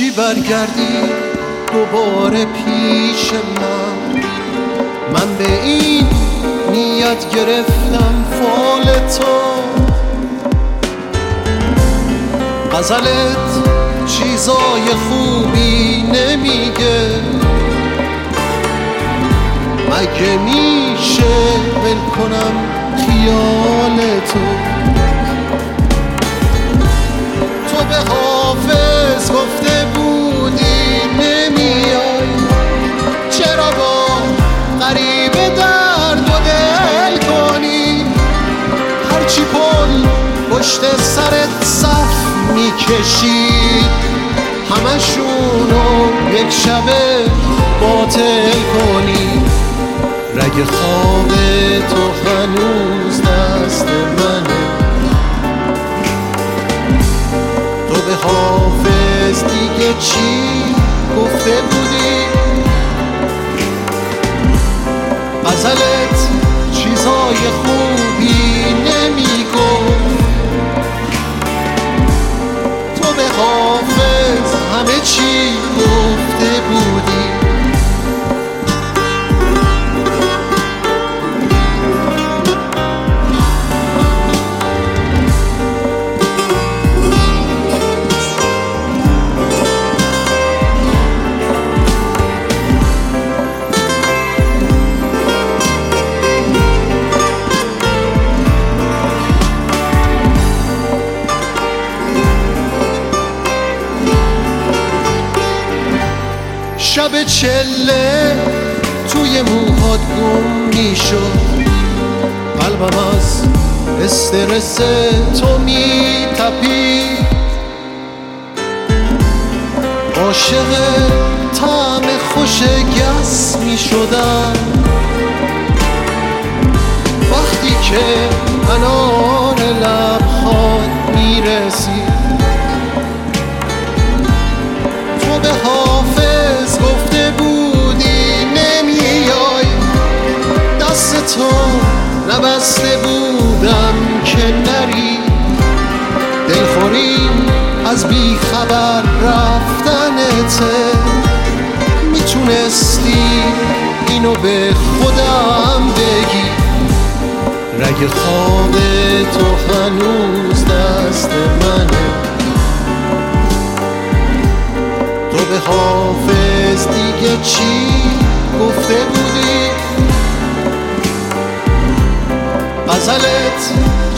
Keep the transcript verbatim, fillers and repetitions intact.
چی برگردی دوباره پیش من؟ من به این نیت گرفتم فال تو. غزلت چیزای خوبی نمیگه، مگه میشه ول کنم خیال تو؟ تو به حافظ گفته بودی نمیای، چرا با غریبه درد و دل کنی؟ هرچی پل پشت سرت صف میکشید همشونو یک شبه باطل کنی. رگ خواب تو هنوز دست منه، تو به حافظ دیگه چی گفته بودی؟ غزلت چیزای خوبی نمیگفت، تو به حافظ همه چی گفته بودی. شب چله توی موهات گم میشد، قلبم از استرس تو میتپید. عاشق طعم خوش گس میشدم وقتی که انار لبخات میرسید. تو به حافظ گفته بودی نمیای، دست تو نبسته بودم که نری. دلخوریم از بی خبر رفتنته، میتونستی اینو به خودم بگی. رگ خواب تو هنوز دست منه، تو به حافظ دیگه چی گفته بودی؟ غزلت